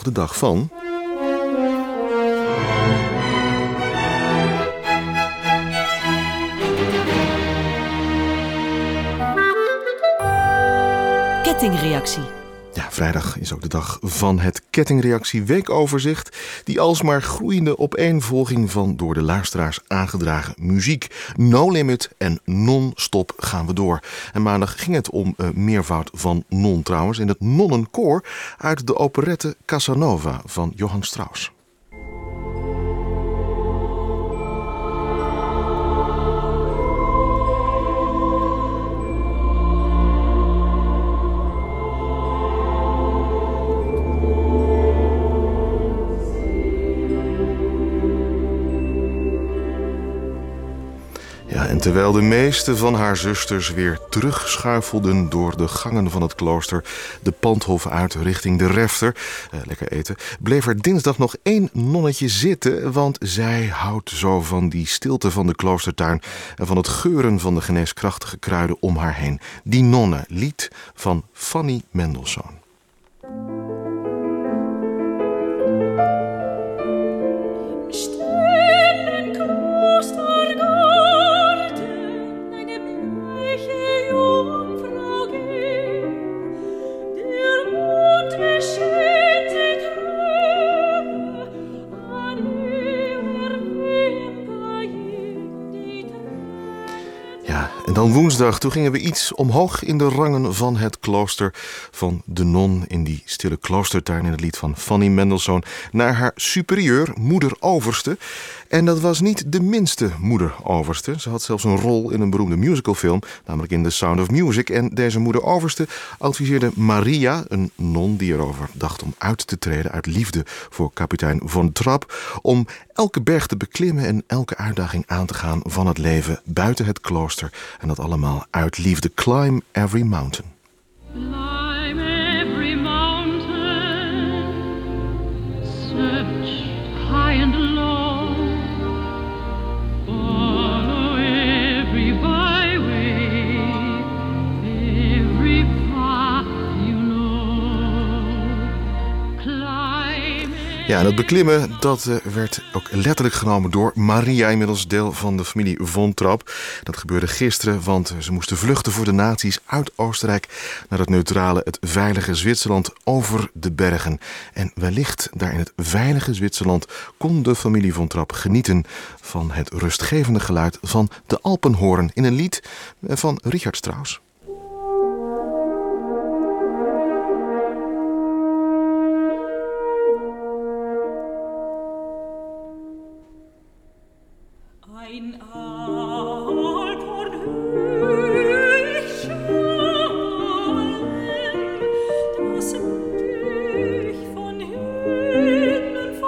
de dag van... Kettingreactie. Ja, vrijdag is ook de dag van het Kettingreactie weekoverzicht. Die alsmaar groeiende opeenvolging van door de luisteraars aangedragen muziek. No Limit en non-stop gaan we door. En maandag ging het om meervoud van non trouwens. In het nonnenkoor uit de operette Casanova van Johann Strauss. En terwijl de meeste van haar zusters weer terugschuifelden door de gangen van het klooster, de pandhof uit richting de refter, lekker eten, bleef er dinsdag nog 1 nonnetje zitten, want zij houdt zo van die stilte van de kloostertuin en van het geuren van de geneeskrachtige kruiden om haar heen. Die nonne, lied van Fanny Mendelssohn. En dan woensdag, toen gingen we iets omhoog in de rangen van het klooster van de non in die stille kloostertuin in het lied van Fanny Mendelssohn naar haar superieur, moeder Overste. En dat was niet de minste moeder Overste. Ze had zelfs een rol in een beroemde musicalfilm, namelijk in The Sound of Music. En deze moeder Overste adviseerde Maria, een non die erover dacht om uit te treden uit liefde voor kapitein Von Trapp, om elke berg te beklimmen en elke uitdaging aan te gaan van het leven buiten het klooster. En dat allemaal uit liefde. Climb every mountain. Climb every mountain, search high and low, follow every byway, every path you know. Climb. Ja, en het beklimmen, dat werd ook letterlijk genomen door Maria, inmiddels deel van de familie Von Trapp. Dat gebeurde gisteren, want ze moesten vluchten voor de nazi's uit Oostenrijk naar het neutrale, het veilige Zwitserland over de bergen. En wellicht daar in het veilige Zwitserland kon de familie Von Trapp genieten van het rustgevende geluid van de Alpenhoorn in een lied van Richard Strauss. Ein Alphorn höre ich schallen, das mich von hinnen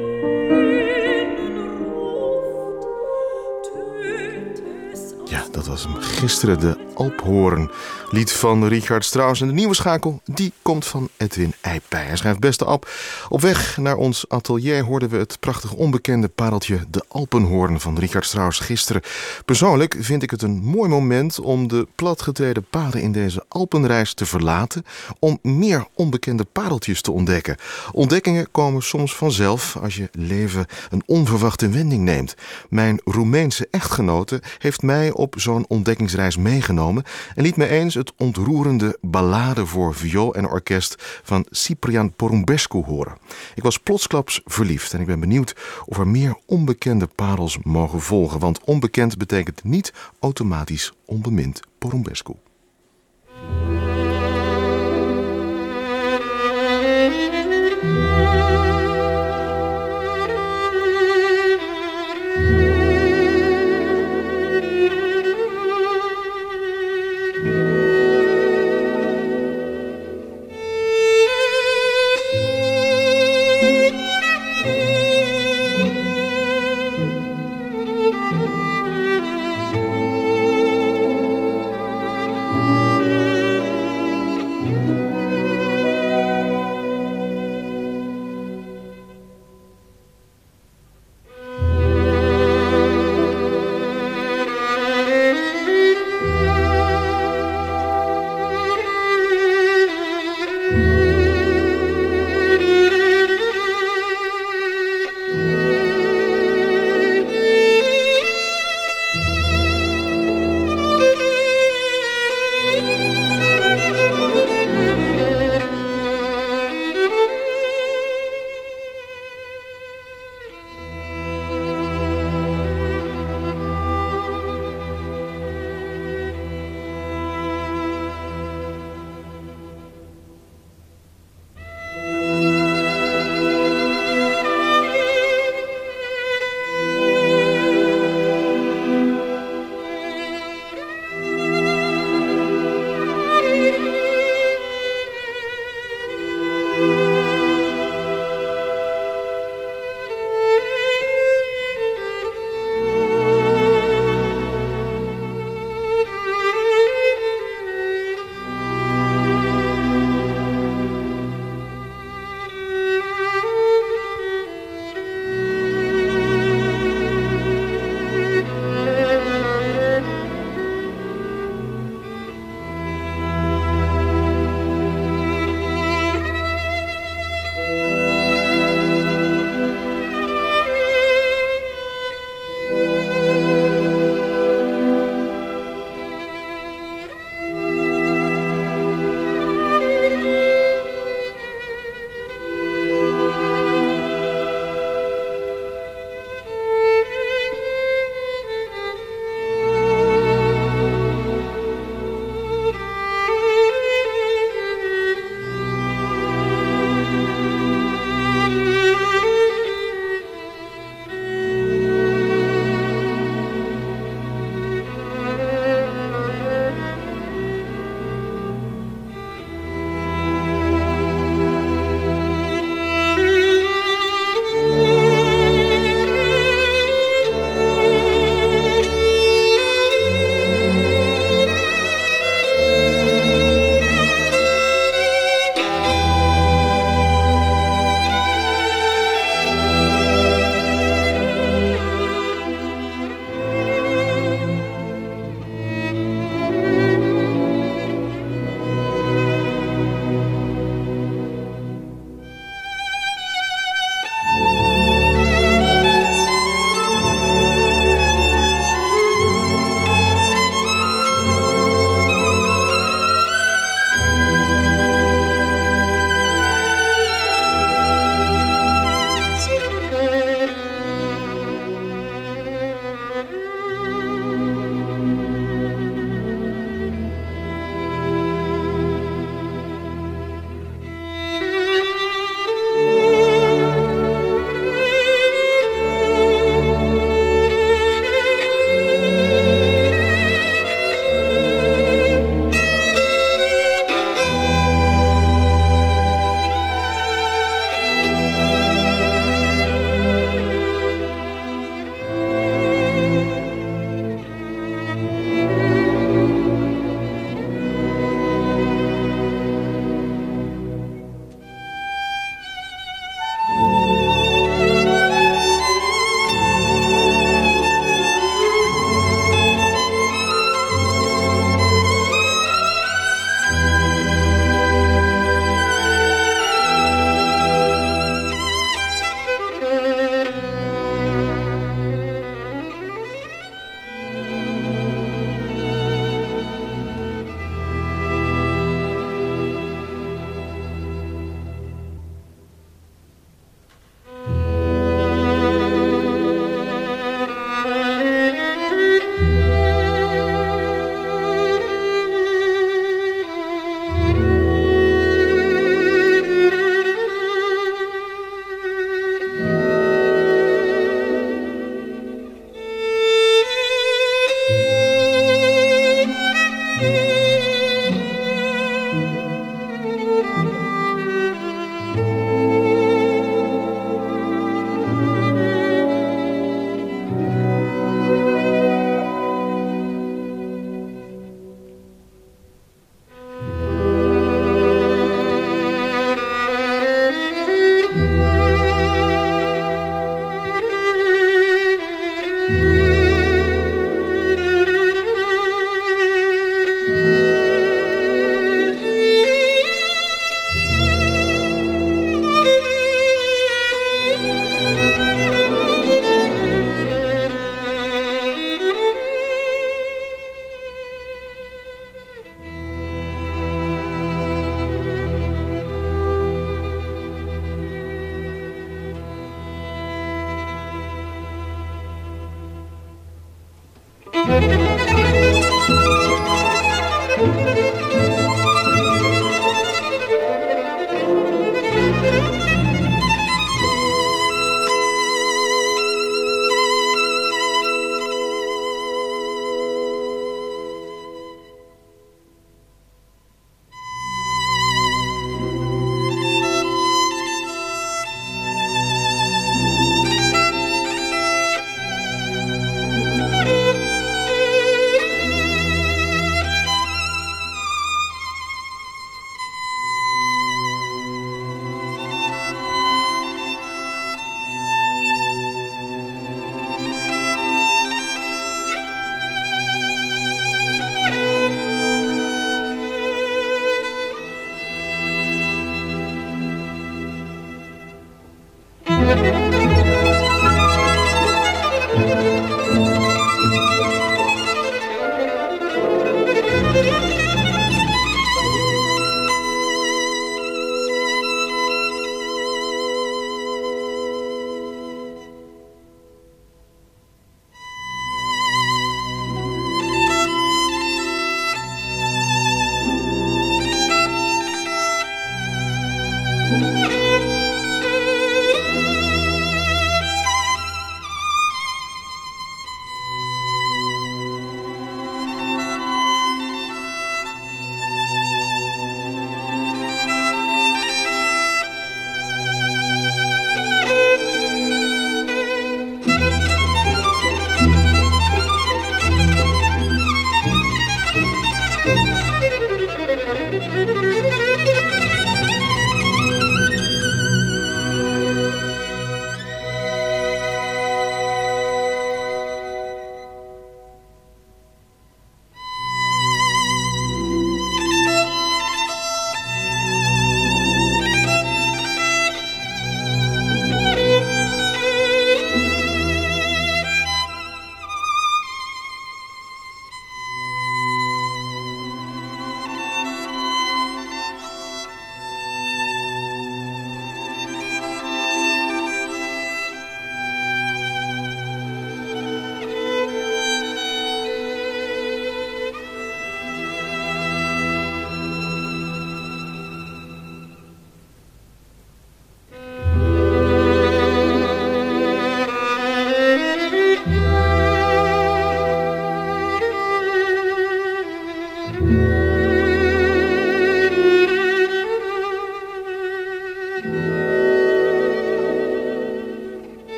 ruft, tönt es. Ja, dat was hem gisteren, de Alphoorn. Lied van Richard Strauss. En de nieuwe schakel, die komt van Edwin Eijpij. Hij schrijft: beste Ab, op weg naar ons atelier hoorden we het prachtig onbekende pareltje De Alpenhoorn van Richard Strauss gisteren. Persoonlijk vind ik het een mooi moment om de platgetreden paden in deze Alpenreis te verlaten, om meer onbekende pareltjes te ontdekken. Ontdekkingen komen soms vanzelf als je leven een onverwachte wending neemt. Mijn Roemeense echtgenote heeft mij op zo'n ontdekkingsreis meegenomen en liet me eens het ontroerende ballade voor viool en orkest van Ciprian Porumbescu horen. Ik was plotsklaps verliefd en ik ben benieuwd of er meer onbekende parels mogen volgen, want onbekend betekent niet automatisch onbemind. Porumbescu.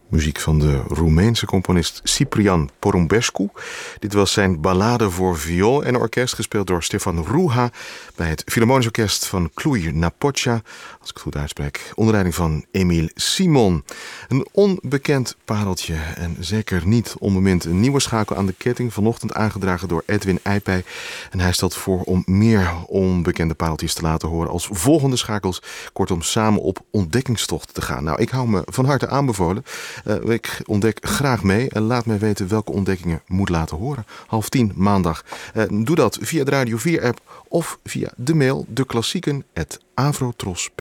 Muziek van de Roemeense componist Ciprian Porumbescu. Dit was zijn ballade voor viool en orkest, gespeeld door Stefan Ruha bij het Philharmonisch Orkest van Cluj-Napoca, als ik het goed uitspreek, onder leiding van Emil Simon. Een onbekend pareltje en zeker niet onbemind, een nieuwe schakel aan de ketting, vanochtend aangedragen door Edwin Eijpij. En hij stelt voor om meer onbekende pareltjes te laten horen als volgende schakels, kortom samen op ontdekkingstocht te gaan. Nou, ik hou me van harte aanbevolen. Ik ontdek graag mee en laat mij weten welke ontdekkingen moet laten horen. 9:30 maandag. Doe dat via de Radio 4 app of via de mail deklassieken@avrotros.nl.